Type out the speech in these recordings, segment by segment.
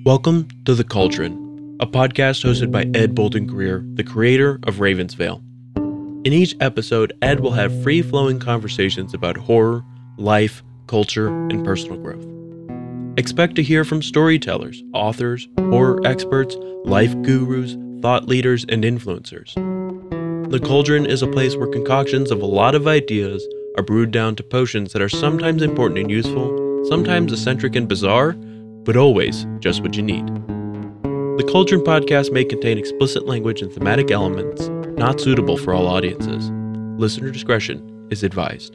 Welcome to The Cauldron, a podcast hosted by Ed Bolden Greer, the creator of Ravensvale. In each episode, Ed will have free-flowing conversations about horror, life, culture, and personal growth. Expect to hear from storytellers, authors, horror experts, life gurus, thought leaders, and influencers. The Cauldron is a place where concoctions of a lot of ideas are brewed down to potions that are sometimes important and useful, sometimes eccentric and bizarre, but always just what you need. The Cauldron podcast may contain explicit language and thematic elements not suitable for all audiences. Listener discretion is advised.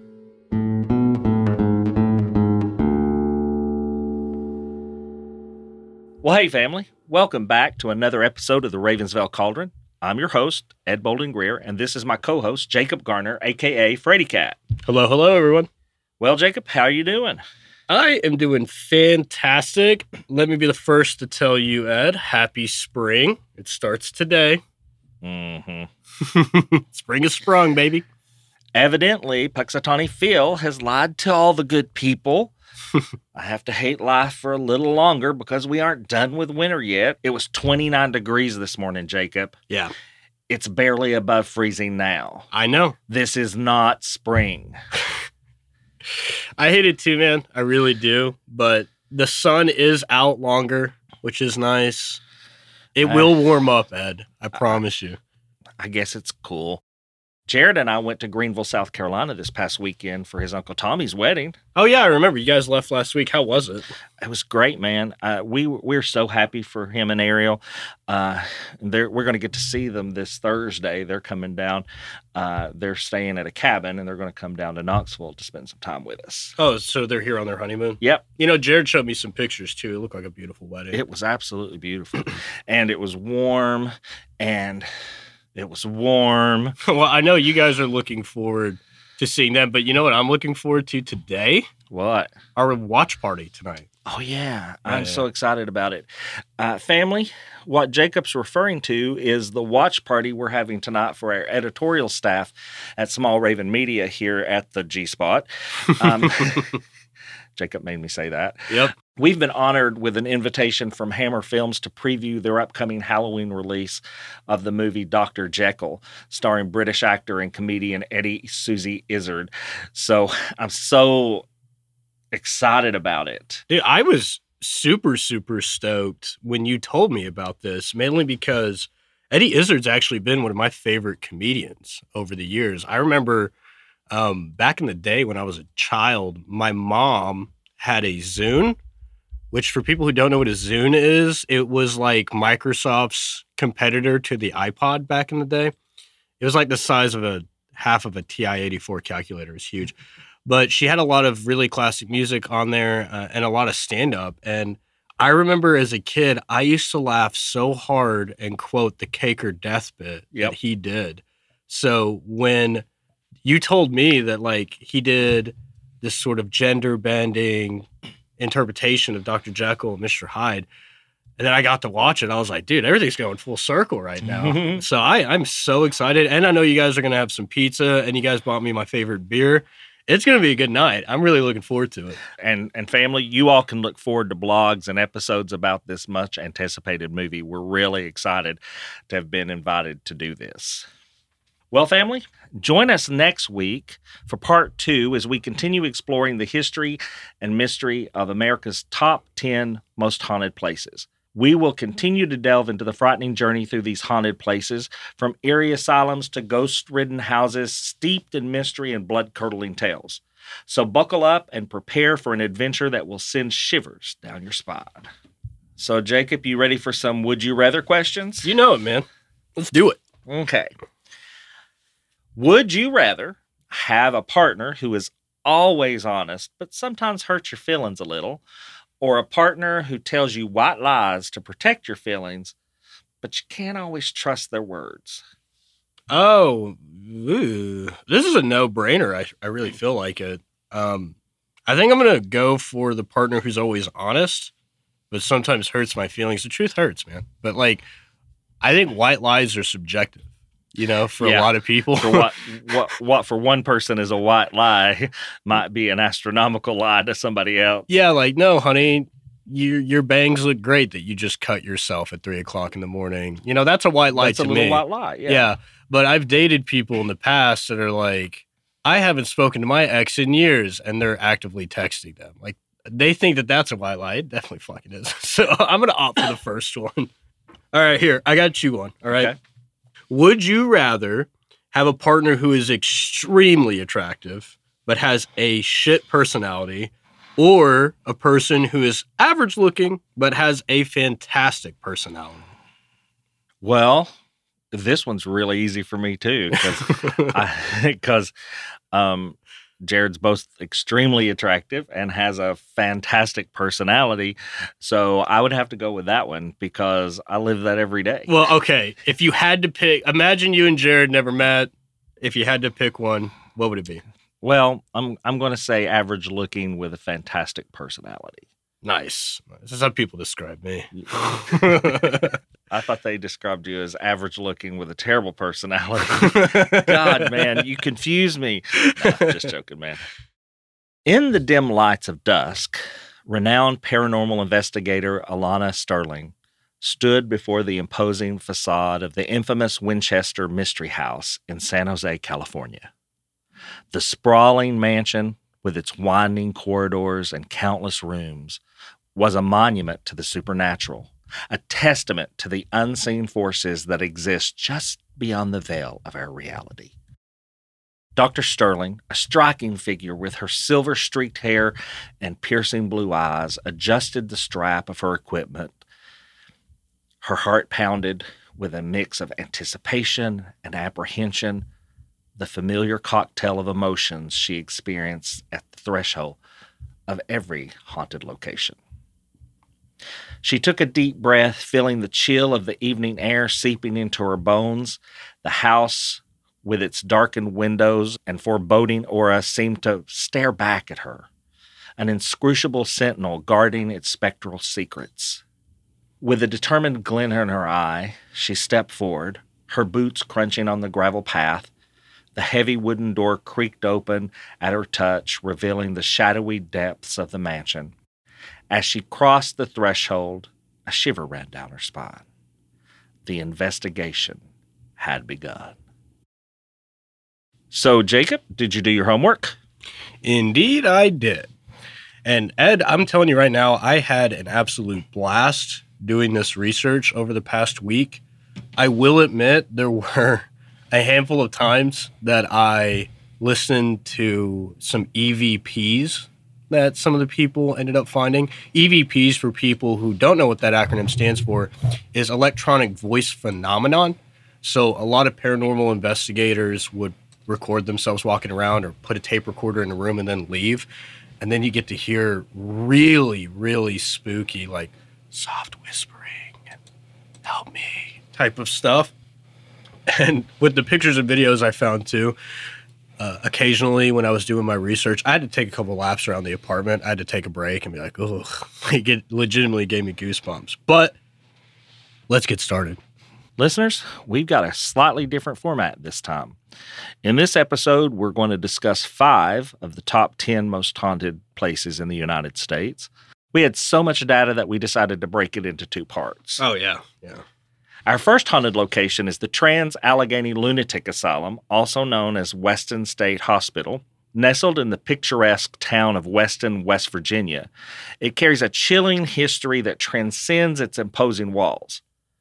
Well, hey, family. Welcome back to another episode of the Ravensvale Cauldron. I'm your host, Ed Bolden Greer, and this is my co-host, Jacob Garner, a.k.a. Freddy Cat. Hello, everyone. Well, Jacob, how are you doing? I am doing fantastic. Let me be the first to tell you, Ed, happy spring. It starts today. Spring is sprung, baby. Evidently, Puxatawny Phil has lied to all the good people. I have to hate life for a little longer because we aren't done with winter yet. It was 29 degrees this morning, Jacob. Yeah. It's barely above freezing now. I know. This is not spring. I hate it too, man. I really do. But the sun is out longer, which is nice. It will warm up, Ed. I promise you. I guess it's cool. Jared and I went to Greenville, South Carolina this past weekend for his Uncle Tommy's wedding. Oh, yeah, I remember. You guys left last week. How was it? It was great, man. We're so happy for him and Ariel. We're going to get to see them this Thursday. They're coming down. They're staying at a cabin, and they're going to come down to Knoxville to spend some time with us. Oh, so they're here on their honeymoon? Yep. You know, Jared showed me some pictures, too. It looked like a beautiful wedding. It was absolutely beautiful. And it was warm, and... It was warm. Well, I know you guys are looking forward to seeing them, but you know what I'm looking forward to today? What? Our watch party tonight. Oh, yeah. I'm so excited about it. Family, what Jacob's referring to is the watch party we're having tonight for our editorial staff at Small Raven Media here at the G-Spot. Jacob made me say that. Yep. We've been honored with an invitation from Hammer Films to preview their upcoming Halloween release of the movie Dr. Jekyll, starring British actor and comedian Eddie Susie Izzard. So I'm so excited about it. Dude, I was super, super stoked when you told me about this, mainly because Eddie Izzard's actually been one of my favorite comedians over the years. I remember back in the day when I was a child, my mom had a Zune, which for people who don't know what a Zune is, it was like Microsoft's competitor to the iPod back in the day. It was like the size of half of a TI-84 calculator. It was huge. But she had a lot of really classic music on there and a lot of stand-up. And I remember as a kid, I used to laugh so hard and quote the cake or death bit that he did. So when you told me that like he did this sort of gender bending interpretation of Dr. Jekyll and Mr. Hyde, and then I got to watch it, I was like, dude, everything's going full circle right now. So I'm so excited. And I know you guys are going to have some pizza, and you guys bought me my favorite beer. It's going to be a good night. I'm really looking forward to it. And family, you all can look forward to blogs and episodes about this much anticipated movie. We're really excited to have been invited to do this. Well, family, join us next week for part 2 as we continue exploring the history and mystery of America's top 10 most haunted places. We will continue to delve into the frightening journey through these haunted places, from eerie asylums to ghost-ridden houses steeped in mystery and blood-curdling tales. So buckle up and prepare for an adventure that will send shivers down your spine. So, Jacob, you ready for some Would You Rather questions? You know it, man. Let's do it. Okay. Would you rather have a partner who is always honest, but sometimes hurts your feelings a little, or a partner who tells you white lies to protect your feelings, but you can't always trust their words? Oh, this is a no-brainer. I really feel like it. I think I'm going to go for the partner who's always honest, but sometimes hurts my feelings. The truth hurts, man. But like, I think white lies are subjective. You know, for a lot of people. For what for one person is a white lie might be an astronomical lie to somebody else. Yeah, like, no, honey, your bangs look great that you just cut yourself at 3 o'clock in the morning. You know, that's a white lie That's to a me. little white lie. Yeah. But I've dated people in the past that are like, I haven't spoken to my ex in years, and they're actively texting them. Like, they think that that's a white lie. It definitely fucking is. So I'm going to opt for the first one. All right, here. I got you one. All right. Okay. Would you rather have a partner who is extremely attractive but has a shit personality, or a person who is average looking but has a fantastic personality? Well, this one's really easy for me too, because Jared's both extremely attractive and has a fantastic personality. So I would have to go with that one because I live that every day. Well, okay. If you had to pick, imagine you and Jared never met. If you had to pick one, what would it be? Well, I'm going to say average looking with a fantastic personality. Nice. This is how people describe me. I thought they described you as average looking with a terrible personality. God, man, you confuse me. No, just joking, man. In the dim lights of dusk, renowned paranormal investigator Alana Sterling stood before the imposing facade of the infamous Winchester Mystery House in San Jose, California. The sprawling mansion, with its winding corridors and countless rooms, was a monument to the supernatural, a testament to the unseen forces that exist just beyond the veil of our reality. Dr. Sterling, a striking figure with her silver-streaked hair and piercing blue eyes, adjusted the strap of her equipment. Her heart pounded with a mix of anticipation and apprehension, the familiar cocktail of emotions she experienced at the threshold of every haunted location. She took a deep breath, feeling the chill of the evening air seeping into her bones. The house, with its darkened windows and foreboding aura, seemed to stare back at her, an inscrutable sentinel guarding its spectral secrets. With a determined glint in her eye, she stepped forward, her boots crunching on the gravel path. The heavy wooden door creaked open at her touch, revealing the shadowy depths of the mansion. As she crossed the threshold, a shiver ran down her spine. The investigation had begun. So, Jacob, did you do your homework? Indeed, I did. And Ed, I'm telling you right now, I had an absolute blast doing this research over the past week. I will admit there were a handful of times that I listened to some EVPs that some of the people ended up finding. EVPs, for people who don't know what that acronym stands for, is electronic voice phenomenon. So a lot of paranormal investigators would record themselves walking around or put a tape recorder in a room and then leave. And then you get to hear really, really spooky, like soft whispering and help me type of stuff. And with the pictures and videos I found too, occasionally when I was doing my research, I had to take a couple laps around the apartment. I had to take a break and be like, oh, it legitimately gave me goosebumps. But let's get started. Listeners, we've got a slightly different format this time. In this episode, we're going to discuss 5 of the top 10 most haunted places in the United States. We had so much data that we decided to break it into 2 parts. Oh, yeah. Our first haunted location is the Trans-Allegheny Lunatic Asylum, also known as Weston State Hospital. Nestled in the picturesque town of Weston, West Virginia, it carries a chilling history that transcends its imposing walls.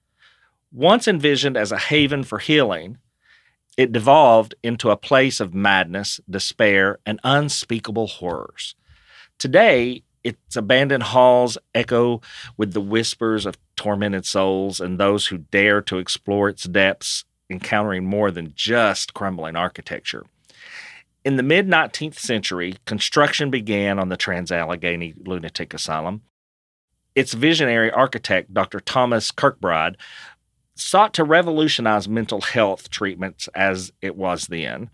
Once envisioned as a haven for healing, it devolved into a place of madness, despair, and unspeakable horrors. Today, its abandoned halls echo with the whispers of tormented souls and those who dare to explore its depths, encountering more than just crumbling architecture. In the mid-19th century, construction began on the Trans-Allegheny Lunatic Asylum. Its visionary architect, Dr. Thomas Kirkbride, sought to revolutionize mental health treatments as it was then.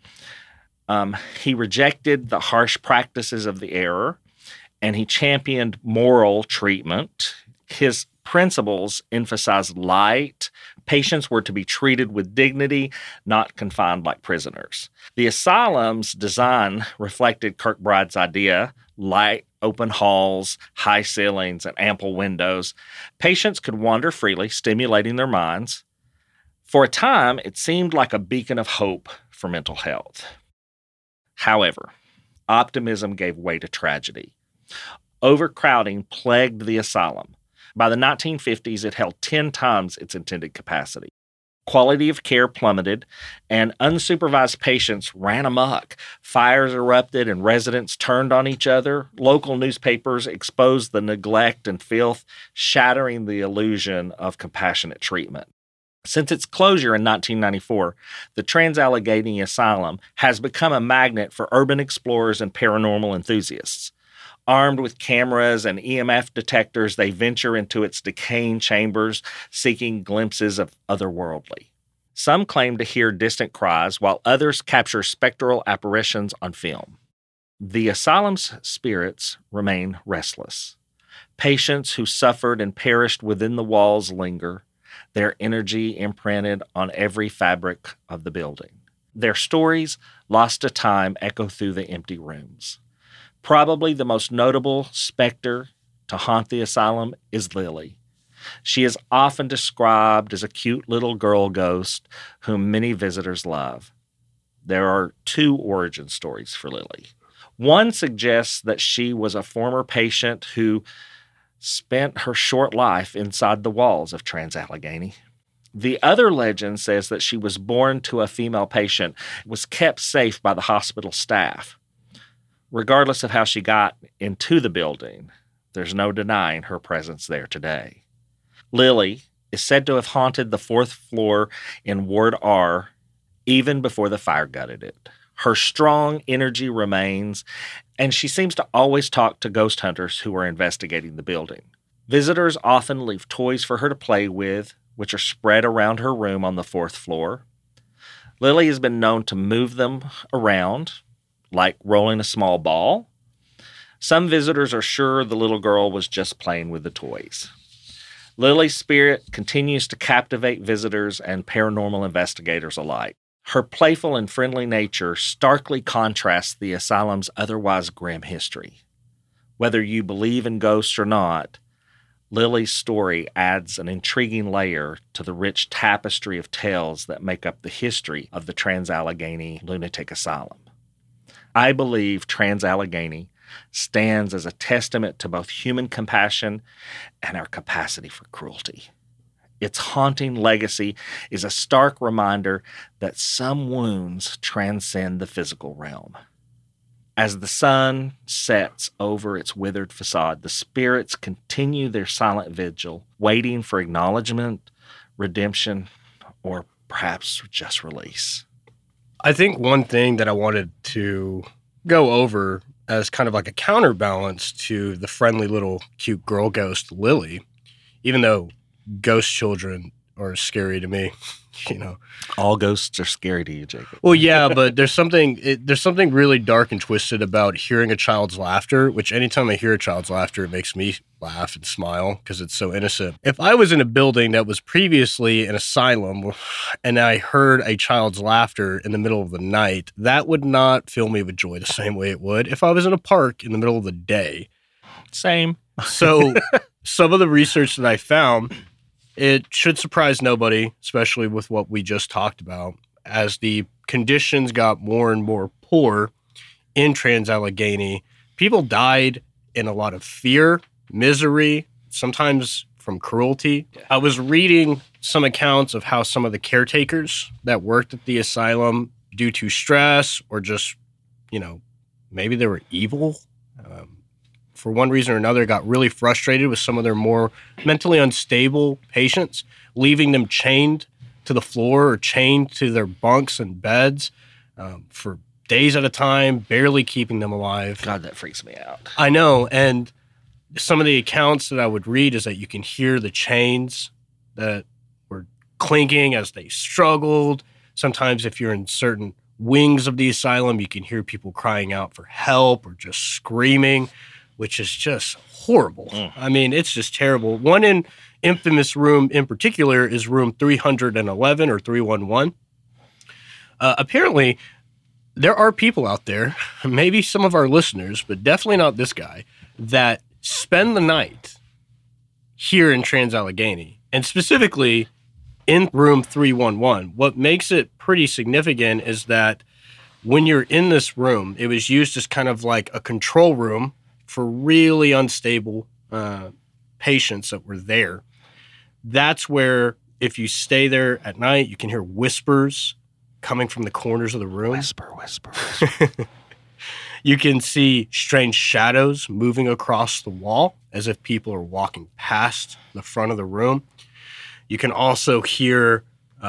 He rejected the harsh practices of the era, and he championed moral treatment. His principles emphasized light, Patients were to be treated with dignity, not confined like prisoners. The asylum's design reflected Kirkbride's idea: light, open halls, high ceilings, and ample windows. Patients could wander freely, stimulating their minds. For a time, it seemed like a beacon of hope for mental health. However, optimism gave way to tragedy. Overcrowding plagued the asylum. By the 1950s, it held 10 times its intended capacity. Quality of care plummeted, and unsupervised patients ran amok. Fires erupted, and residents turned on each other. Local newspapers exposed the neglect and filth, shattering the illusion of compassionate treatment. Since its closure in 1994, the Trans-Allegheny Asylum has become a magnet for urban explorers and paranormal enthusiasts. Armed with cameras and EMF detectors, they venture into its decaying chambers, seeking glimpses of otherworldly. Some claim to hear distant cries, while others capture spectral apparitions on film. The asylum's spirits remain restless. Patients who suffered and perished within the walls linger, their energy imprinted on every fabric of the building. Their stories, lost to time, echo through the empty rooms. Probably the most notable specter to haunt the asylum is Lily. She is often described as a cute little girl ghost whom many visitors love. There are 2 origin stories for Lily. One suggests that she was a former patient who spent her short life inside the walls of Trans-Allegheny. The other legend says that she was born to a female patient, was kept safe by the hospital staff. Regardless of how she got into the building, there's no denying her presence there today. Lily is said to have haunted the 4th floor in Ward R even before the fire gutted it. Her strong energy remains, and she seems to always talk to ghost hunters who are investigating the building. Visitors often leave toys for her to play with, which are spread around her room on the 4th floor. Lily has been known to move them around, like rolling a small ball. Some visitors are sure the little girl was just playing with the toys. Lily's spirit continues to captivate visitors and paranormal investigators alike. Her playful and friendly nature starkly contrasts the asylum's otherwise grim history. Whether you believe in ghosts or not, Lily's story adds an intriguing layer to the rich tapestry of tales that make up the history of the Trans-Allegheny Lunatic Asylum. I believe Trans-Allegheny stands as a testament to both human compassion and our capacity for cruelty. Its haunting legacy is a stark reminder that some wounds transcend the physical realm. As the sun sets over its withered facade, the spirits continue their silent vigil, waiting for acknowledgement, redemption, or perhaps just release. I think one thing that I wanted to go over as kind of like a counterbalance to the friendly little cute girl ghost Lily, even though ghost children are scary to me, All ghosts are scary to you, Jacob. Well, yeah, but there's something really dark and twisted about hearing a child's laughter, which anytime I hear a child's laughter, it makes me laugh and smile because it's so innocent. If I was in a building that was previously an asylum and I heard a child's laughter in the middle of the night, that would not fill me with joy the same way it would if I was in a park in the middle of the day. Same. So some of the research that I found, it should surprise nobody, especially with what we just talked about. As the conditions got more and more poor in Trans-Allegheny, people died in a lot of fear, misery, sometimes from cruelty. Yeah. I was reading some accounts of how some of the caretakers that worked at the asylum, due to stress or just, maybe they were evil, for one reason or another, got really frustrated with some of their more mentally unstable patients, leaving them chained to the floor or chained to their bunks and beds for days at a time, barely keeping them alive. God, that freaks me out. I know. And some of the accounts that I would read is that you can hear the chains that were clinking as they struggled. Sometimes if you're in certain wings of the asylum, you can hear people crying out for help or just screaming. which is just horrible. I mean, it's just terrible. One infamous room in particular is room 311 or 311. Apparently, there are people out there, maybe some of our listeners, but definitely not this guy, that spend the night here in Trans-Allegheny, and specifically in room 311. What makes it pretty significant is that when you're in this room, it was used as kind of like a control room for really unstable patients that were there. That's where, if you stay there at night, you can hear whispers coming from the corners of the room. Whisper, whisper, whisper. You can see strange shadows moving across the wall as if people are walking past the front of the room. You can also hear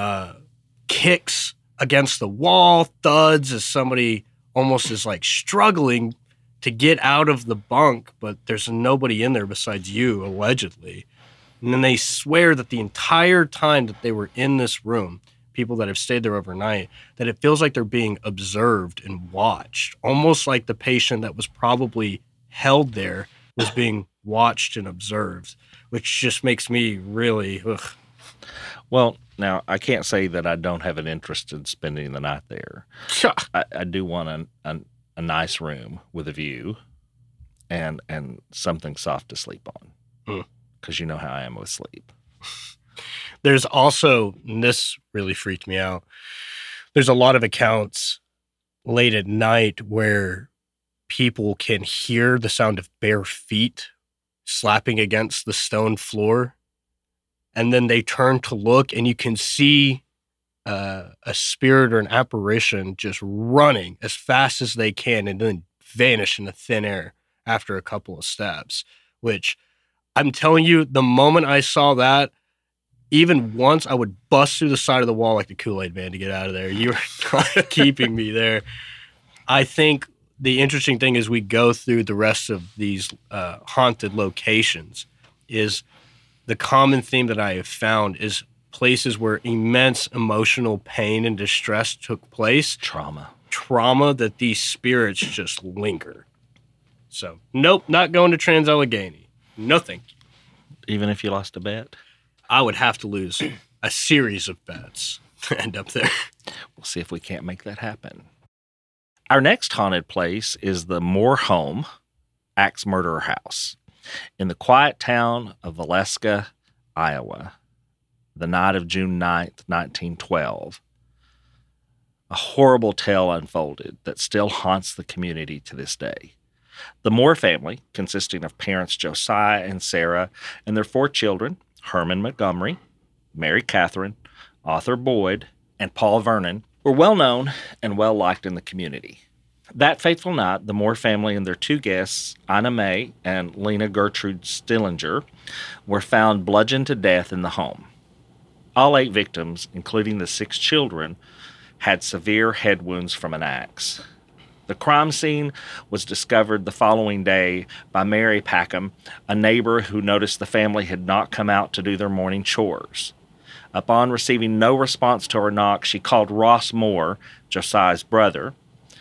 kicks against the wall, thuds, as somebody almost is like struggling to get out of the bunk, but there's nobody in there besides you, allegedly. And then they swear that the entire time that they were in this room, people that have stayed there overnight, that it feels like they're being observed and watched, almost like the patient that was probably held there was being watched and observed, which just makes me really, ugh. Well, now, I can't say that I don't have an interest in spending the night there. I do want a nice room with a view and something soft to sleep on, because you know how I am with sleep. There's also, and this really freaked me out, there's a lot of accounts late at night where people can hear the sound of bare feet slapping against the stone floor, and then they turn to look, and you can see a spirit or an apparition just running as fast as they can and then vanish into thin air after a couple of steps, which I'm telling you, the moment I saw that, even once, I would bust through the side of the wall like the Kool-Aid Man to get out of there. You were not keeping me there. I think the interesting thing as we go through the rest of these haunted locations is the common theme that I have found is places where immense emotional pain and distress took place. Trauma that these spirits just linger. So, nope, not going to Trans-Allegheny. No thank you. Even if you lost a bet? I would have to lose a series of bets to end up there. We'll see if we can't make that happen. Our next haunted place is the Moore Home Axe Murderer House in the quiet town of Valeska, Iowa, the night of June 9th, 1912. A horrible tale unfolded that still haunts the community to this day. The Moore family, consisting of parents Josiah and Sarah and their 4 children, Herman Montgomery, Mary Catherine, Arthur Boyd, and Paul Vernon, were well known and well liked in the community. That fateful night, the Moore family and their 2 guests, Ina May and Lena Gertrude Stillinger, were found bludgeoned to death in the home. All 8 victims, including the 6 children, had severe head wounds from an axe. The crime scene was discovered the following day by Mary Packham, a neighbor who noticed the family had not come out to do their morning chores. Upon receiving no response to her knock, she called Ross Moore, Josiah's brother.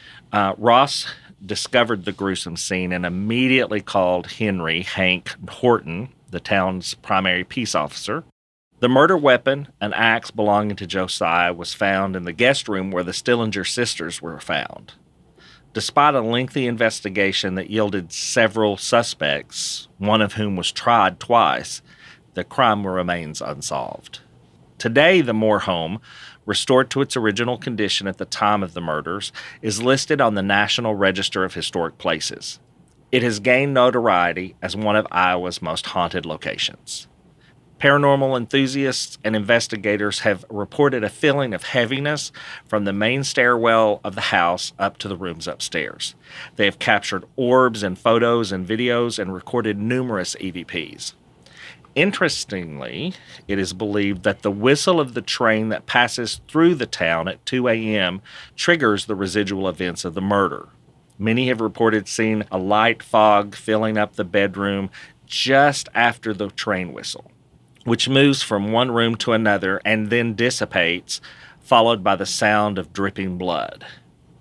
Ross discovered the gruesome scene and immediately called Hank Horton, the town's primary peace officer. The murder weapon, an axe belonging to Josiah, was found in the guest room where the Stillinger sisters were found. Despite a lengthy investigation that yielded several suspects, one of whom was tried twice, the crime remains unsolved. Today, the Moore home, restored to its original condition at the time of the murders, is listed on the National Register of Historic Places. It has gained notoriety as one of Iowa's most haunted locations. Paranormal enthusiasts and investigators have reported a feeling of heaviness from the main stairwell of the house up to the rooms upstairs. They have captured orbs in photos and videos and recorded numerous EVPs. Interestingly, it is believed that the whistle of the train that passes through the town at 2 a.m. triggers the residual events of the murder. Many have reported seeing a light fog filling up the bedroom just after the train whistle, which moves from one room to another and then dissipates, followed by the sound of dripping blood.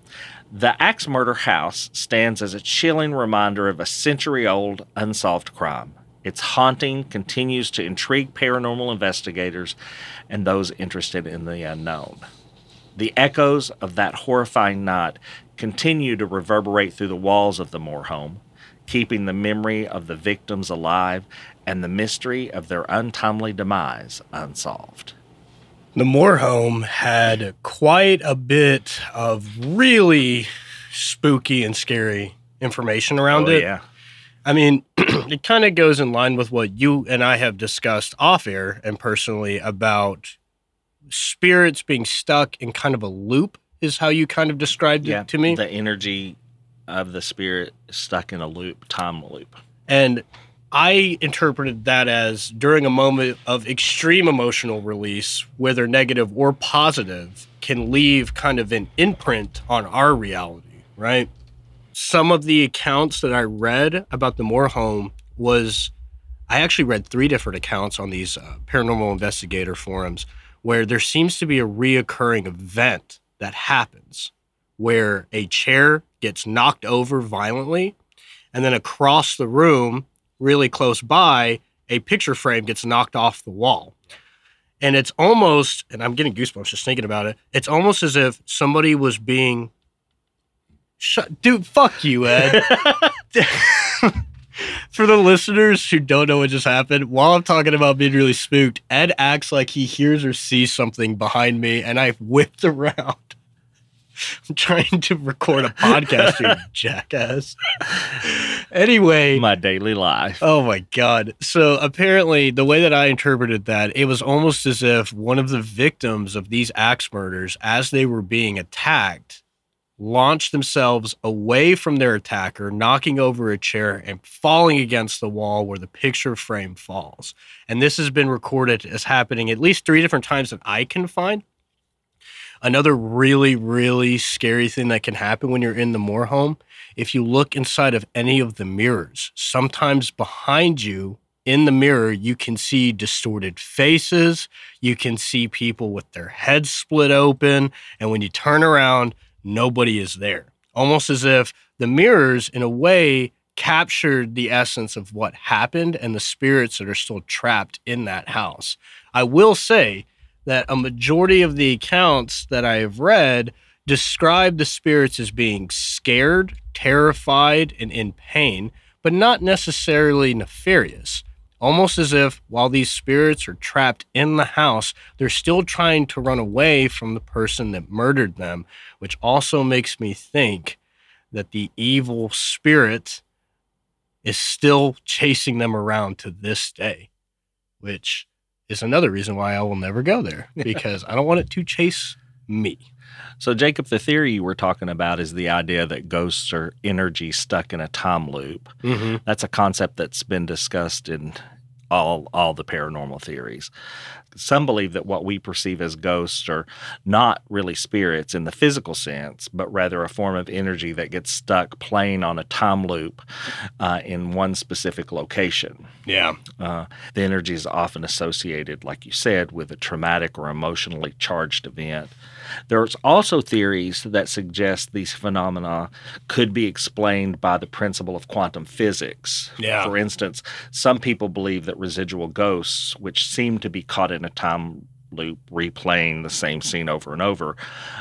The Axe Murder House stands as a chilling reminder of a century-old unsolved crime. Its haunting continues to intrigue paranormal investigators and those interested in the unknown. The echoes of that horrifying night continue to reverberate through the walls of the Moore home, keeping the memory of the victims alive and the mystery of their untimely demise unsolved. The Moore home had quite a bit of really spooky and scary information around it. Yeah. I mean, it kind of goes in line with what you and I have discussed off air and personally about spirits being stuck in kind of a loop, is how you kind of described it to me. The energy of the spirit is stuck in a loop, time loop. And I interpreted that as during a moment of extreme emotional release, whether negative or positive, can leave kind of an imprint on our reality, right? Some of the accounts that I read about the Moore home I actually read 3 different accounts on these paranormal investigator forums where there seems to be a reoccurring event that happens where a chair gets knocked over violently, and then across the room, really close by, a picture frame gets knocked off the wall. And it's almost, and I'm getting goosebumps just thinking about it, it's almost as if somebody was being dude, fuck you, Ed. For the listeners who don't know what just happened, while I'm talking about being really spooked, Ed acts like he hears or sees something behind me, and I whipped around. I'm trying to record a podcast, you jackass. Anyway. My daily life. Oh, my God. So apparently, the way that I interpreted that, it was almost as if one of the victims of these axe murders, as they were being attacked, launched themselves away from their attacker, knocking over a chair and falling against the wall where the picture frame falls. And this has been recorded as happening at least 3 different times that I can find. Another really, really scary thing that can happen when you're in the Moore home, if you look inside of any of the mirrors, sometimes behind you in the mirror, you can see distorted faces. You can see people with their heads split open. And when you turn around, nobody is there. Almost as if the mirrors, in a way, captured the essence of what happened and the spirits that are still trapped in that house. I will say that a majority of the accounts that I have read describe the spirits as being scared, terrified, and in pain, but not necessarily nefarious. Almost as if while these spirits are trapped in the house, they're still trying to run away from the person that murdered them, which also makes me think that the evil spirit is still chasing them around to this day, which is another reason why I will never go there, because I don't want it to chase me. So, Jacob, the theory you were talking about is the idea that ghosts are energy stuck in a time loop. Mm-hmm. That's a concept that's been discussed in all the paranormal theories. Some believe that what we perceive as ghosts are not really spirits in the physical sense, but rather a form of energy that gets stuck playing on a time loop in one specific location. Yeah. The energy is often associated, like you said, with a traumatic or emotionally charged event. There's also theories that suggest these phenomena could be explained by the principle of quantum physics. Yeah. For instance, some people believe that residual ghosts, which seem to be caught in a time loop replaying the same scene over and over,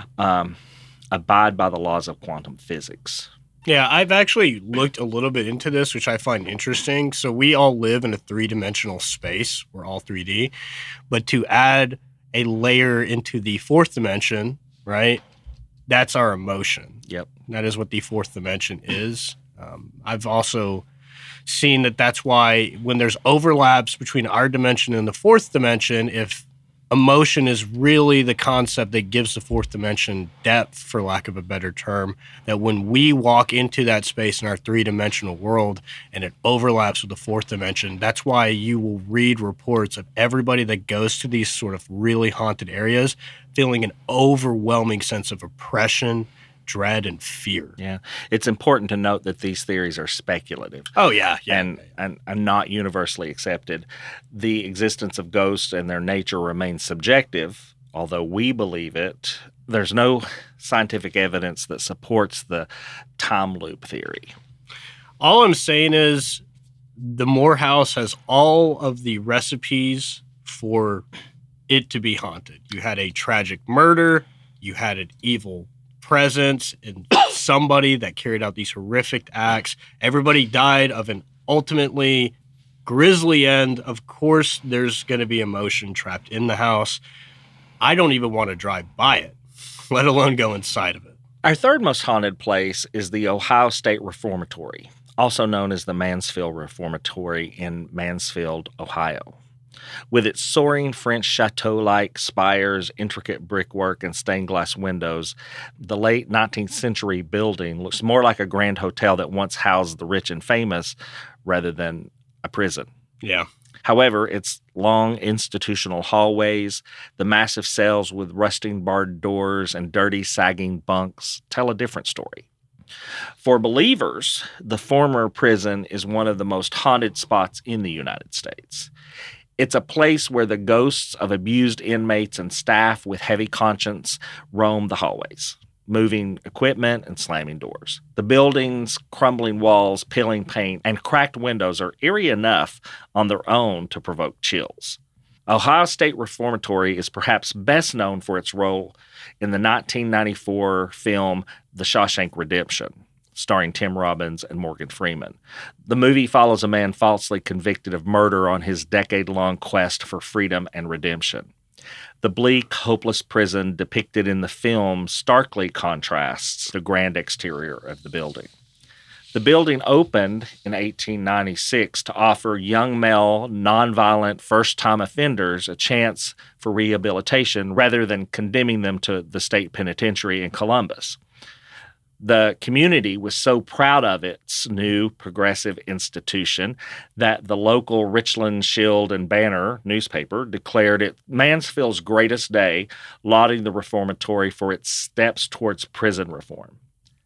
abide by the laws of quantum physics. Yeah, I've actually looked a little bit into this, which I find interesting. So we all live in a 3-dimensional space. We're all 3D. But to add a layer into the 4th dimension, right? That's our emotion. Yep. That is what the 4th dimension is. I've also seen that that's why when there's overlaps between our dimension and the 4th dimension, if emotion is really the concept that gives the 4th dimension depth, for lack of a better term, that when we walk into that space in our 3-dimensional world and it overlaps with the 4th dimension, that's why you will read reports of everybody that goes to these sort of really haunted areas feeling an overwhelming sense of oppression, dread, and fear. Yeah. It's important to note that these theories are speculative. Oh, yeah. And not universally accepted. The existence of ghosts and their nature remains subjective, although we believe it. there's no scientific evidence that supports the time loop theory. All I'm saying is the Moore house has all of the recipes for it to be haunted. You had a tragic murder, you had an evil presence, and somebody that carried out these horrific acts. Everybody died of an ultimately grisly end. Of course, there's going to be emotion trapped in the house. I don't even want to drive by it, let alone go inside of it. Our third most haunted place is the Ohio State Reformatory, also known as the Mansfield Reformatory in Mansfield, Ohio. With its soaring French chateau-like spires, intricate brickwork, and stained glass windows, the late 19th century building looks more like a grand hotel that once housed the rich and famous rather than a prison. Yeah. However, its long institutional hallways, the massive cells with rusting barred doors, and dirty, sagging bunks tell a different story. For believers, the former prison is one of the most haunted spots in the United States. It's a place where the ghosts of abused inmates and staff with heavy conscience roam the hallways, moving equipment and slamming doors. The building's crumbling walls, peeling paint, and cracked windows are eerie enough on their own to provoke chills. Ohio State Reformatory is perhaps best known for its role in the 1994 film The Shawshank Redemption, starring Tim Robbins and Morgan Freeman. The movie follows a man falsely convicted of murder on his decade-long quest for freedom and redemption. The bleak, hopeless prison depicted in the film starkly contrasts the grand exterior of the building. The building opened in 1896 to offer young male, nonviolent, first-time offenders a chance for rehabilitation rather than condemning them to the state penitentiary in Columbus. The community was so proud of its new progressive institution that the local Richland Shield and Banner newspaper declared it Mansfield's greatest day, lauding the reformatory for its steps towards prison reform.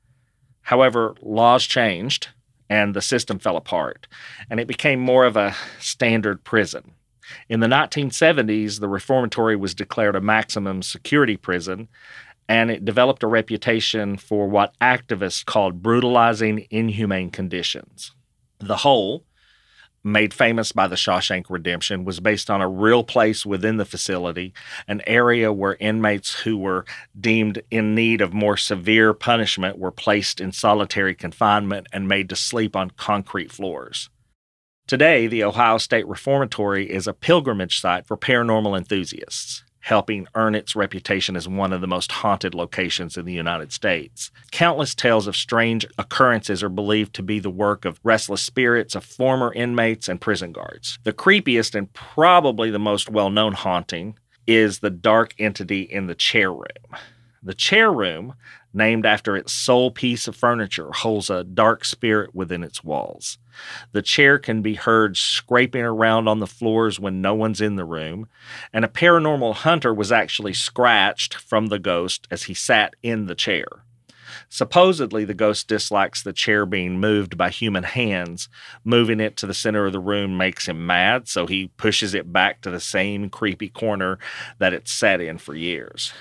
However, laws changed and the system fell apart, and it became more of a standard prison. In the 1970s, the reformatory was declared a maximum security prison, and it developed a reputation for what activists called brutalizing, inhumane conditions. The whole, made famous by the Shawshank Redemption, was based on a real place within the facility, an area where inmates who were deemed in need of more severe punishment were placed in solitary confinement and made to sleep on concrete floors. Today, the Ohio State Reformatory is a pilgrimage site for paranormal enthusiasts, helping earn its reputation as one of the most haunted locations in the United States. Countless tales of strange occurrences are believed to be the work of restless spirits of former inmates and prison guards. The creepiest and probably the most well-known haunting is the dark entity in the chair room. The chair room, named after its sole piece of furniture, holds a dark spirit within its walls. The chair can be heard scraping around on the floors when no one's in the room, and a paranormal hunter was actually scratched from the ghost as he sat in the chair. Supposedly, the ghost dislikes the chair being moved by human hands. Moving it to the center of the room makes him mad, so he pushes it back to the same creepy corner that it's sat in for years.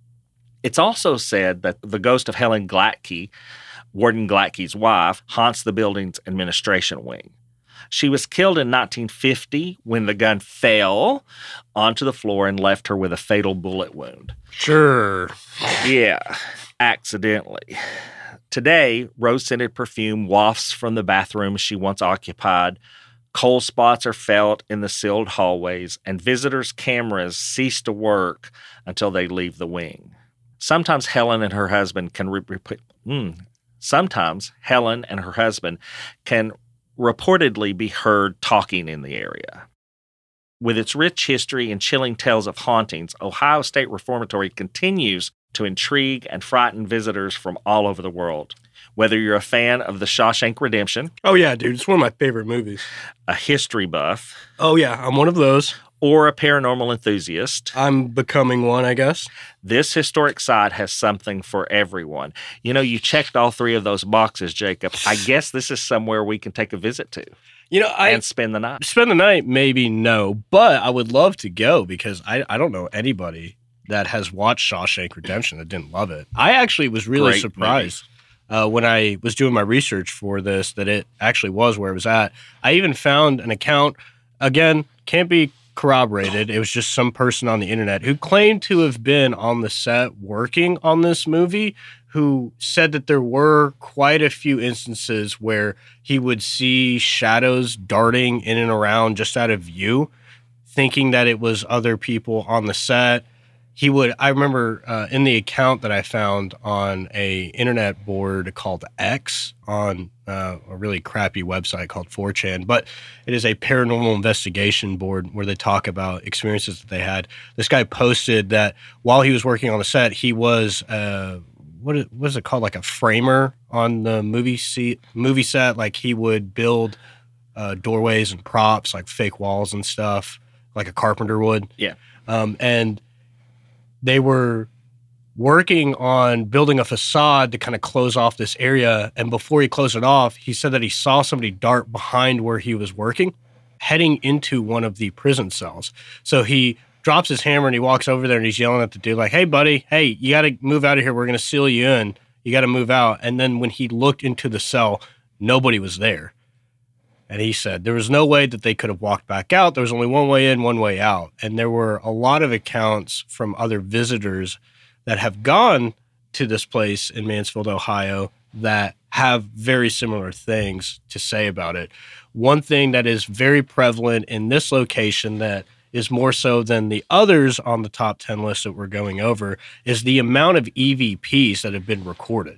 It's also said that the ghost of Helen Glatke, Warden Glatke's wife, haunts the building's administration wing. She was killed in 1950 when the gun fell onto the floor and left her with a fatal bullet wound. Sure. Yeah, accidentally. Today, rose-scented perfume wafts from the bathroom she once occupied. Cold spots are felt in the sealed hallways, and visitors' cameras cease to work until they leave the wing. Sometimes Helen and her husband can reportedly be heard talking in the area. With its rich history and chilling tales of hauntings, Ohio State Reformatory continues to intrigue and frighten visitors from all over the world. Whether you're a fan of The Shawshank Redemption, Oh, yeah, dude. It's one of my favorite movies. a history buff, Oh, yeah. I'm one of those. or a paranormal enthusiast, I'm becoming one, I guess. this historic site has something for everyone. You know, you checked all three of those boxes, Jacob. I guess this is somewhere we can take a visit to You know, and spend the night. spend the night, maybe no, but I would love to go because I don't know anybody that has watched Shawshank Redemption that didn't love it. I actually was really Great surprised when I was doing my research for this that it actually was where it was at. I even found an account, again, can't be corroborated. It was just some person on the internet who claimed to have been on the set working on this movie, who said that there were quite a few instances where he would see shadows darting in and around just out of view, thinking that it was other people on the set. I remember in the account that I found on a internet board called X on a really crappy website called 4chan, but it is a paranormal investigation board where they talk about experiences that they had. This guy posted that while he was working on the set, he was, what is it called? Like a framer on the movie set. Like he would build doorways and props, like fake walls and stuff, like a carpenter would. Yeah. And they were working on building a facade to kind of close off this area. And before he closed it off, he said that he saw somebody dart behind where he was working, heading into one of the prison cells. So he drops his hammer and he walks over there and he's yelling at the dude like, "Hey, buddy, hey, you got to move out of here. We're going to seal you in. You got to move out." And then when he looked into the cell, nobody was there. And he said there was no way that they could have walked back out. There was only one way in, one way out. And there were a lot of accounts from other visitors that have gone to this place in Mansfield, Ohio, that have very similar things to say about it. One thing that is very prevalent in this location that is more so than the others on the top 10 list that we're going over is the amount of EVPs that have been recorded.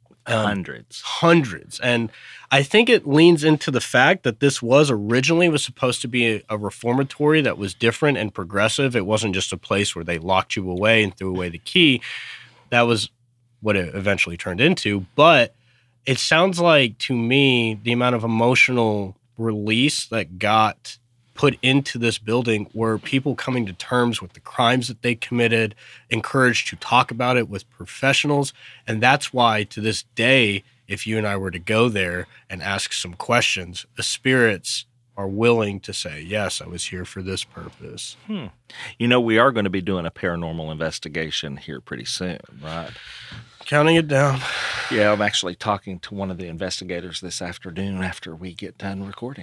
Hundreds. And I think it leans into the fact that this was supposed to be a reformatory that was different and progressive. It wasn't just a place where they locked you away and threw away the key. That was what it eventually turned into. But it sounds like, to me, the amount of emotional release that got put into this building were people coming to terms with the crimes that they committed, encouraged to talk about it with professionals. And that's why, to this day, if you and I were to go there and ask some questions, the spirits are willing to say, yes, I was here for this purpose. You know, we are going to be doing a paranormal investigation here pretty soon, right? Counting it down. Yeah, I'm actually talking to one of the investigators this afternoon after we get done recording.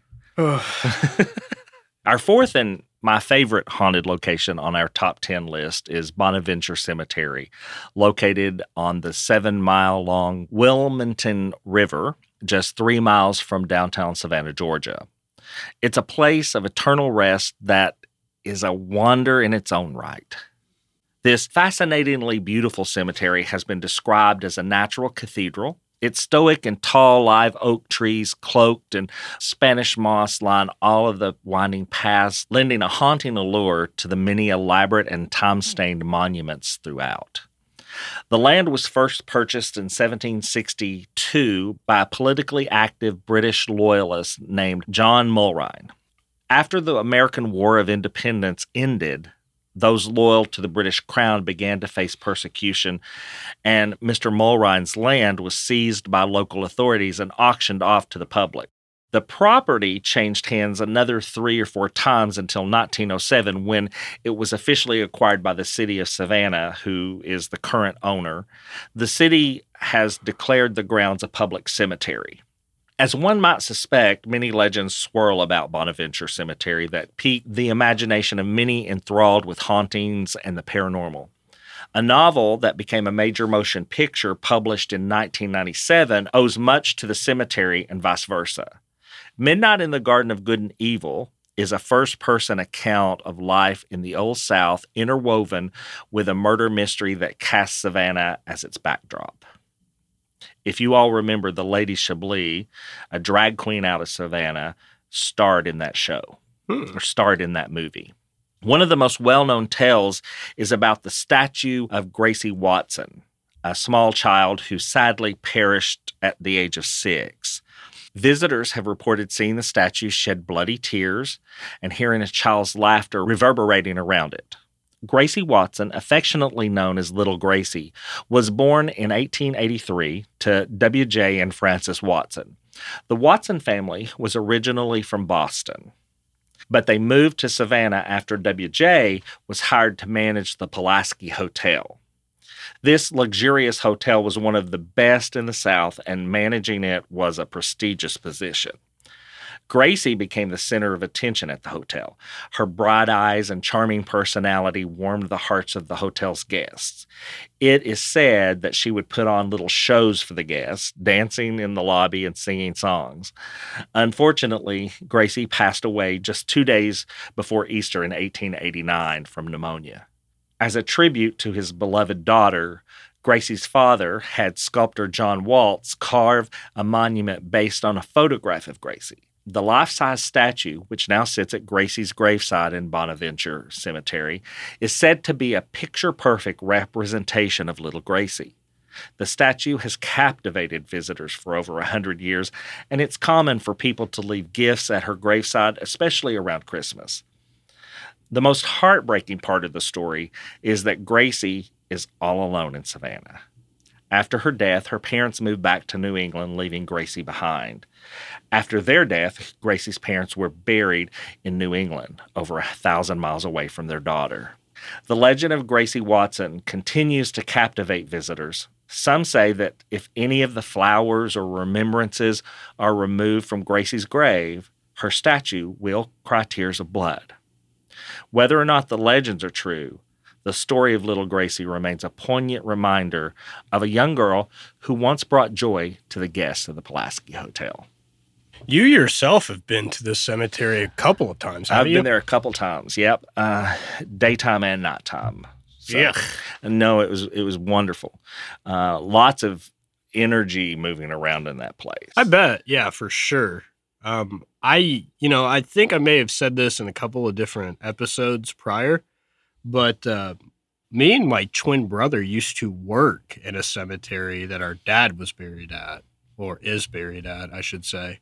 Our fourth and my favorite haunted location on our top 10 list is Bonaventure Cemetery, located on the 7-mile-long Wilmington River, just 3 miles from downtown Savannah, Georgia. It's a place of eternal rest that is a wonder in its own right. This fascinatingly beautiful cemetery has been described as a natural cathedral. Its stoic and tall live oak trees, cloaked in Spanish moss, line all of the winding paths, lending a haunting allure to the many elaborate and time-stained monuments throughout. The land was first purchased in 1762 by a politically active British loyalist named John Mulrine. After the American War of Independence ended, those loyal to the British Crown began to face persecution, and Mr. Mulrine's land was seized by local authorities and auctioned off to the public. The property changed hands another 3 or 4 times until 1907, when it was officially acquired by the city of Savannah, who is the current owner. The city has declared the grounds a public cemetery. As one might suspect, many legends swirl about Bonaventure Cemetery that pique the imagination of many enthralled with hauntings and the paranormal. A novel that became a major motion picture published in 1997 owes much to the cemetery and vice versa. Midnight in the Garden of Good and Evil is a first-person account of life in the Old South interwoven with a murder mystery that casts Savannah as its backdrop. If you all remember, the Lady Chablis, a drag queen out of Savannah, starred in that show, or starred in that movie. One of the most well-known tales is about the statue of Gracie Watson, a small child who sadly perished at the age of 6. Visitors have reported seeing the statue shed bloody tears and hearing a child's laughter reverberating around it. Gracie Watson, affectionately known as Little Gracie, was born in 1883 to W.J. and Frances Watson. The Watson family was originally from Boston. But they moved to Savannah after W.J. was hired to manage the Pulaski Hotel. This luxurious hotel was one of the best in the South, and managing it was a prestigious position. Gracie became the center of attention at the hotel. Her bright eyes and charming personality warmed the hearts of the hotel's guests. It is said that she would put on little shows for the guests, dancing in the lobby and singing songs. Unfortunately, Gracie passed away just 2 days before Easter in 1889 from pneumonia. As a tribute to his beloved daughter, Gracie's father had sculptor John Waltz carve a monument based on a photograph of Gracie. The life-size statue, which now sits at Gracie's graveside in Bonaventure Cemetery, is said to be a picture-perfect representation of little Gracie. The statue has captivated visitors for over 100 years, and it's common for people to leave gifts at her graveside, especially around Christmas. The most heartbreaking part of the story is that Gracie is all alone in Savannah. After her death, her parents moved back to New England, leaving Gracie behind. After their death, Gracie's parents were buried in New England, over 1,000 miles away from their daughter. The legend of Gracie Watson continues to captivate visitors. Some say that if any of the flowers or remembrances are removed from Gracie's grave, her statue will cry tears of blood. Whether or not the legends are true, the story of little Gracie remains a poignant reminder of a young girl who once brought joy to the guests of the Pulaski Hotel. You yourself have been to this cemetery a couple of times, haven't I've been there a couple times, yep. Daytime and nighttime. So, yeah. No, it was wonderful. Lots of energy moving around in that place. I bet, yeah, for sure. I think I may have said this in a couple of different episodes prior, but me and my twin brother used to work in a cemetery that our dad was buried at, or is buried at, I should say,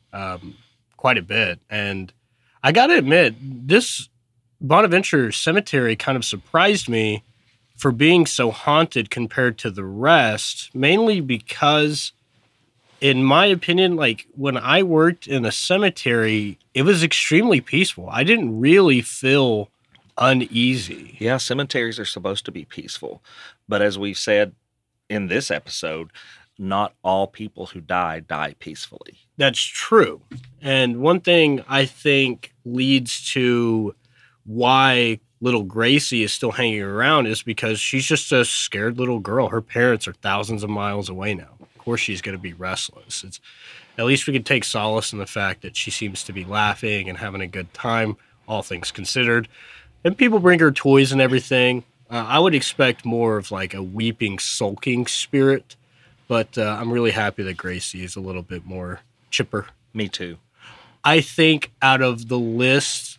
quite a bit. And I got to admit, this Bonaventure Cemetery kind of surprised me for being so haunted compared to the rest, mainly because, in my opinion, like when I worked in a cemetery, it was extremely peaceful. I didn't really feel uneasy. Yeah, cemeteries are supposed to be peaceful. But as we've said in this episode, not all people who die peacefully. That's true. And one thing I think leads to why little Gracie is still hanging around is because she's just a scared little girl. Her parents are thousands of miles away now. Of course she's going to be restless. At least we can take solace in the fact that she seems to be laughing and having a good time, all things considered. And people bring her toys and everything. I would expect more of like a weeping, sulking spirit. But I'm really happy that Gracie is a little bit more chipper. Me too. I think out of the list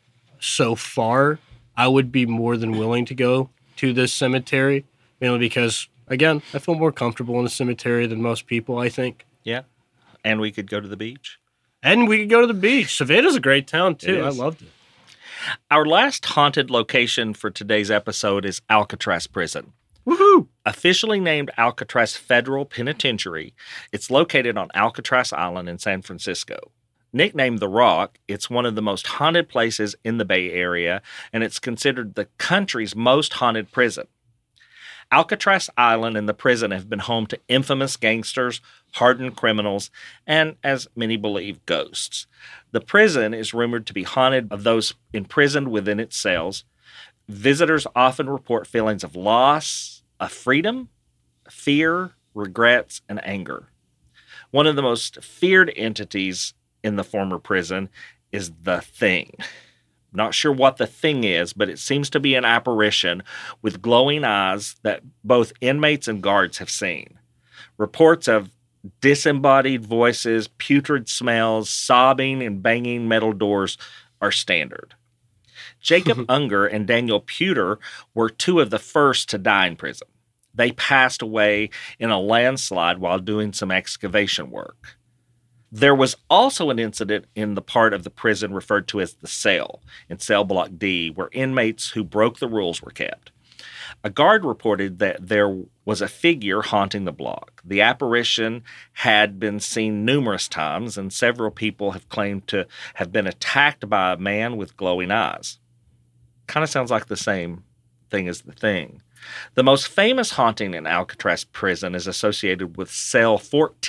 so far, I would be more than willing to go to this cemetery, mainly because, again, I feel more comfortable in a cemetery than most people, I think. Yeah. And we could go to the beach. And we could go to the beach. Savannah's a great town, too. I loved it. Our last haunted location for today's episode is Alcatraz Prison. Woohoo! Officially named Alcatraz Federal Penitentiary, it's located on Alcatraz Island in San Francisco. Nicknamed The Rock, it's one of the most haunted places in the Bay Area, and it's considered the country's most haunted prison. Alcatraz Island and the prison have been home to infamous gangsters, hardened criminals, and, as many believe, ghosts. The prison is rumored to be haunted of those imprisoned within its cells. Visitors often report feelings of loss, of freedom, fear, regrets, and anger. One of the most feared entities in the former prison is the Thing. Not sure what the Thing is, but it seems to be an apparition with glowing eyes that both inmates and guards have seen. Reports of disembodied voices, putrid smells, sobbing, and banging metal doors are standard. Jacob Unger and Daniel Puder were two of the first to die in prison. They passed away in a landslide while doing some excavation work. There was also an incident in the part of the prison referred to as the cell, in cell block D, where inmates who broke the rules were kept. A guard reported that there was a figure haunting the block. The apparition had been seen numerous times, and several people have claimed to have been attacked by a man with glowing eyes. Kind of sounds like the same thing as The Thing. The most famous haunting in Alcatraz prison is associated with Cell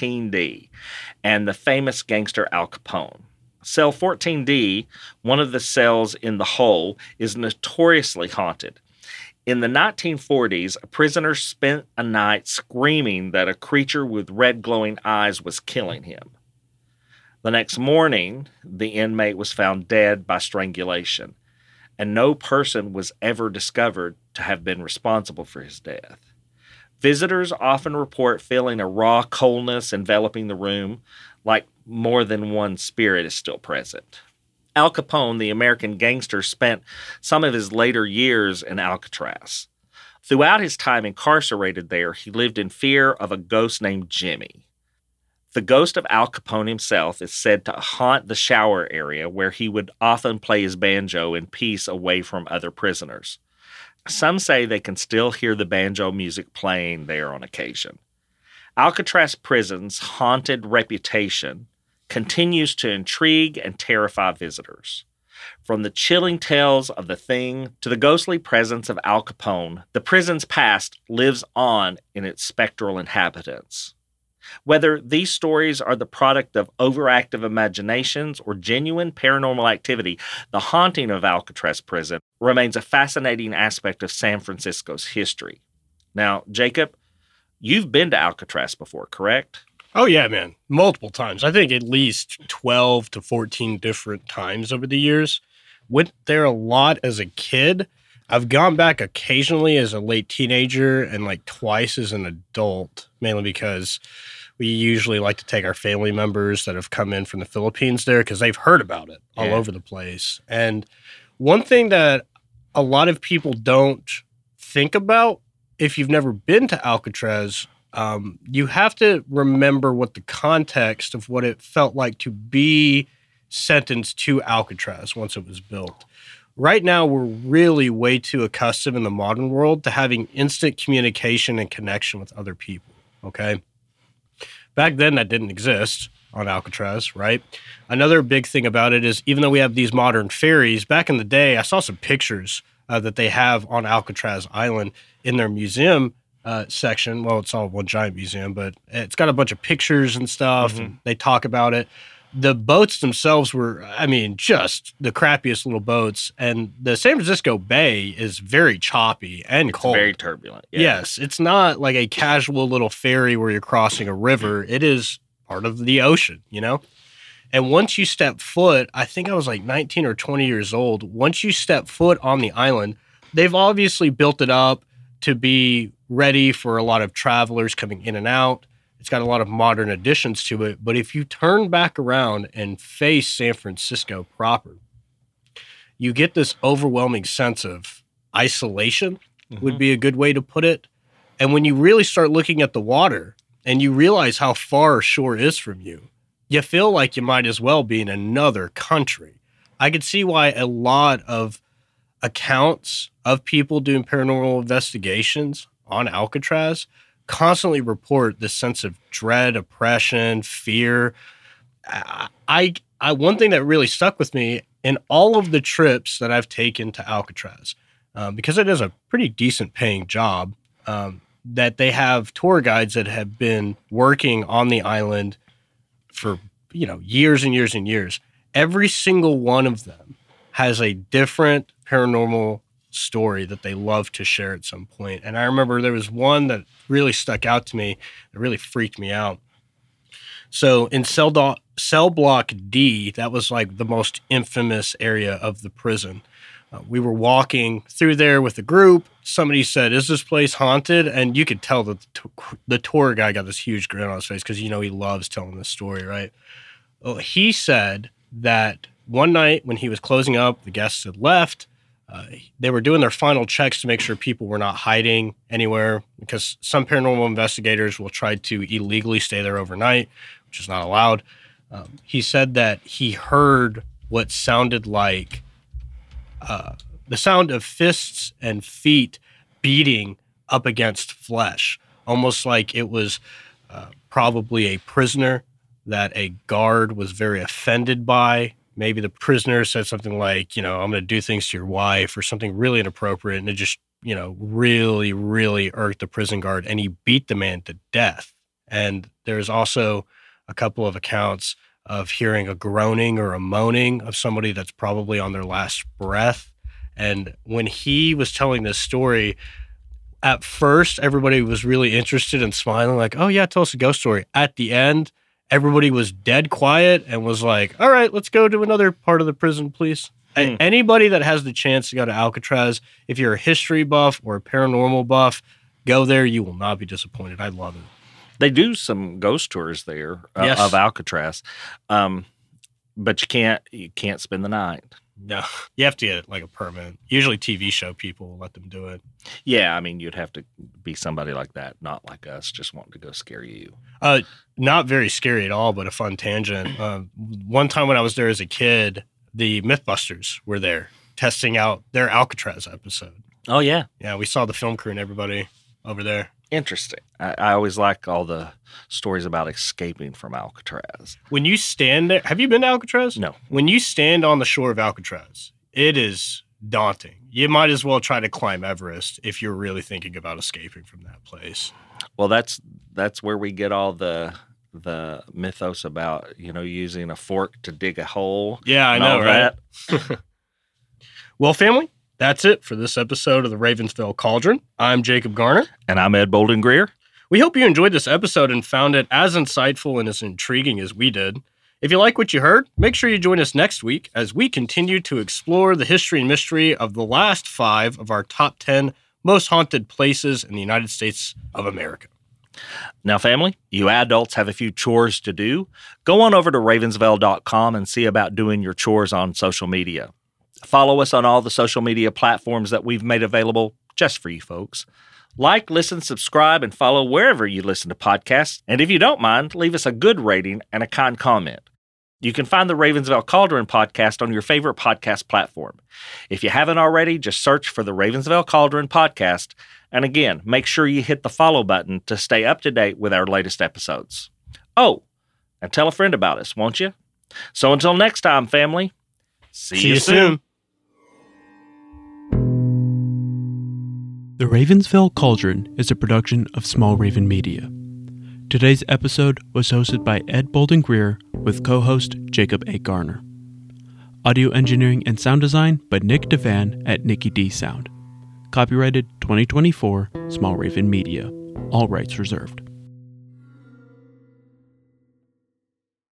14D and the famous gangster Al Capone. Cell 14D, one of the cells in the hole, is notoriously haunted. In the 1940s, a prisoner spent a night screaming that a creature with red glowing eyes was killing him. The next morning, the inmate was found dead by strangulation, and no person was ever discovered to have been responsible for his death. Visitors often report feeling a raw coldness enveloping the room, like more than one spirit is still present. Al Capone, the American gangster, spent some of his later years in Alcatraz. Throughout his time incarcerated there, he lived in fear of a ghost named Jimmy. The ghost of Al Capone himself is said to haunt the shower area where he would often play his banjo in peace away from other prisoners. Some say they can still hear the banjo music playing there on occasion. Alcatraz prison's haunted reputation continues to intrigue and terrify visitors. From the chilling tales of The Thing to the ghostly presence of Al Capone, the prison's past lives on in its spectral inhabitants. Whether these stories are the product of overactive imaginations or genuine paranormal activity, the haunting of Alcatraz prison remains a fascinating aspect of San Francisco's history. Now, Jacob, you've been to Alcatraz before, correct? Oh, yeah, man. Multiple times. I think at least 12 to 14 different times over the years. Went there a lot as a kid. I've gone back occasionally as a late teenager and like twice as an adult, mainly because we usually like to take our family members that have come in from the Philippines there because they've heard about it all over the place. And one thing that a lot of people don't think about, if you've never been to Alcatraz, you have to remember what the context of what it felt like to be sentenced to Alcatraz once it was built. Right now, we're really way too accustomed in the modern world to having instant communication and connection with other people, okay? Back then, that didn't exist on Alcatraz, right? Another big thing about it is even though we have these modern ferries, back in the day, I saw some pictures that they have on Alcatraz Island in their museum section. Well, it's all one giant museum, but it's got a bunch of pictures and stuff, and they talk about it. The boats themselves were, just the crappiest little boats. And the San Francisco Bay is very choppy and cold. It's very turbulent. Yeah. Yes, it's not like a casual little ferry where you're crossing a river. It is part of the ocean, you know? And once you step foot, I think I was like 19 or 20 years old. Once you step foot on the island, they've obviously built it up to be ready for a lot of travelers coming in and out. It's got a lot of modern additions to it. But if you turn back around and face San Francisco proper, you get this overwhelming sense of isolation, would be a good way to put it. And when you really start looking at the water and you realize how far shore is from you, you feel like you might as well be in another country. I could see why a lot of accounts of people doing paranormal investigations on Alcatraz constantly report this sense of dread, oppression, fear. One thing that really stuck with me in all of the trips that I've taken to Alcatraz, because it is a pretty decent paying job, that they have tour guides that have been working on the island for, years and years and years. Every single one of them has a different paranormal story that they love to share at some point. And I remember there was one that really stuck out to me, that really freaked me out. So in cell block D, that was like the most infamous area of the prison. We were walking through there with a group. Somebody said, "Is this place haunted?" And you could tell that the tour guy got this huge grin on his face because, he loves telling this story, right? Well, he said that one night when he was closing up, the guests had left. They were doing their final checks to make sure people were not hiding anywhere, because some paranormal investigators will try to illegally stay there overnight, which is not allowed. He said that he heard what sounded like the sound of fists and feet beating up against flesh, almost like it was probably a prisoner that a guard was very offended by. Maybe the prisoner said something like, I'm going to do things to your wife or something really inappropriate. And it just, really, really irked the prison guard, and he beat the man to death. And there's also a couple of accounts of hearing a groaning or a moaning of somebody that's probably on their last breath. And when he was telling this story, at first, everybody was really interested and smiling like, oh yeah, tell us a ghost story. At the end, everybody was dead quiet and was like, all right, let's go to another part of the prison, please. Anybody that has the chance to go to Alcatraz, if you're a history buff or a paranormal buff, go there. You will not be disappointed. I love it. They do some ghost tours there Yes. of Alcatraz, but you can't spend the night. No, you have to get like a permit. Usually TV show people will let them do it. Yeah, I mean, you'd have to be somebody like that, not like us, just wanting to go scare you. Not very scary at all, but a fun tangent. One time when I was there as a kid, the Mythbusters were there testing out their Alcatraz episode. Oh, yeah. Yeah, we saw the film crew and everybody over there. Interesting. I always like all the stories about escaping from Alcatraz. When you stand there, have you been to Alcatraz? No. When you stand on the shore of Alcatraz, it is daunting. You might as well try to climb Everest if you're really thinking about escaping from that place. Well, that's where we get all the mythos about, using a fork to dig a hole. Yeah, I and know, all right? that. Well, family, that's it for this episode of the Ravensville Cauldron. I'm Jacob Garner. And I'm Ed Bolden Greer. We hope you enjoyed this episode and found it as insightful and as intriguing as we did. If you like what you heard, make sure you join us next week as we continue to explore the history and mystery of the last 5 of our top 10 most haunted places in the United States of America. Now, family, you adults have a few chores to do. Go on over to ravensville.com and see about doing your chores on social media. Follow us on all the social media platforms that we've made available just for you folks. Like, listen, subscribe, and follow wherever you listen to podcasts. And if you don't mind, leave us a good rating and a kind comment. You can find the Ravensville Cauldron podcast on your favorite podcast platform. If you haven't already, just search for the Ravensville Cauldron podcast. And again, make sure you hit the follow button to stay up to date with our latest episodes. Oh, and tell a friend about us, won't you? So until next time, family, see you soon. The Ravensville Cauldron is a production of Small Raven Media. Today's episode was hosted by Ed Bolden Greer with co-host Jacob A. Garner. Audio engineering and sound design by Nick Devan at Nicky D Sound. Copyrighted 2024, Small Raven Media. All rights reserved.